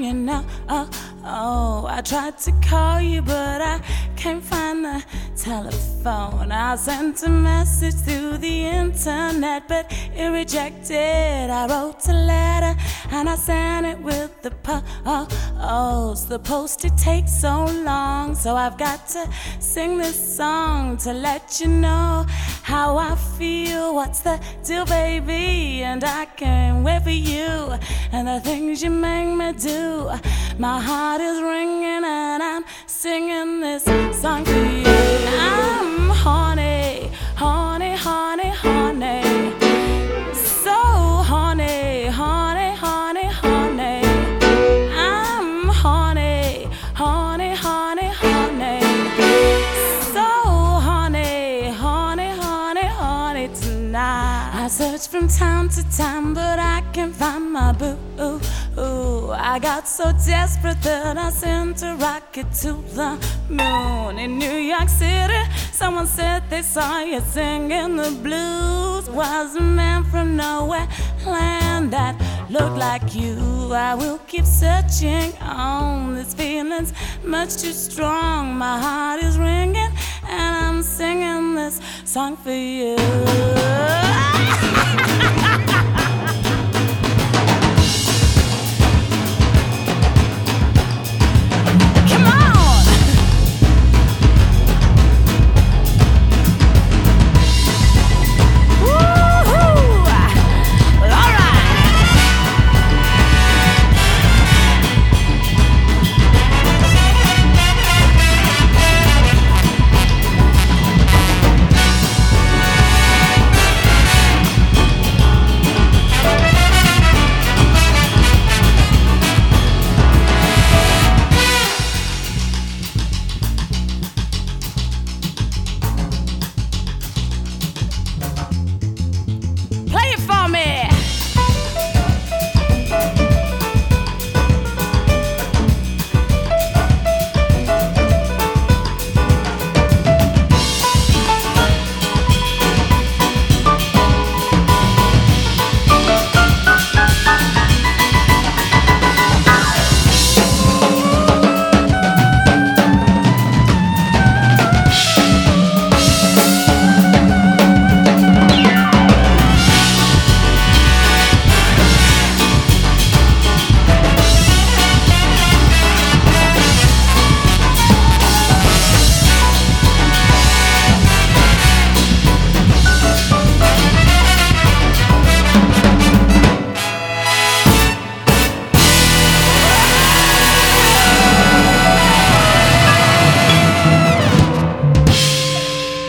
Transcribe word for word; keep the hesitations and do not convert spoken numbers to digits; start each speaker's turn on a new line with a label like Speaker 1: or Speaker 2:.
Speaker 1: you know. Oh, oh, I tried to call you, but I can't find the telephone. I sent a message through the internet, but it rejected. I wrote a letter and I sent it with the post. The post, it takes so long, so I've got to sing this song to let you know how I feel. What's the deal, baby? And I can't wait for you and the things you make me do. My heart is ringing and I'm singing this song for you. I'm horny, horny, horny, horny. So horny, horny, horny, horny. I'm horny, horny, horny, horny. So horny, horny, horny, horny tonight. I search from time to time, but I can't find my boo. Ooh, I got so desperate that I sent a rocket to the moon. In New York City, someone said they saw you singing the blues. Was a man from nowhere land that looked like you. I will keep searching on. This feeling's much too strong. My heart is ringing and I'm singing this song for you.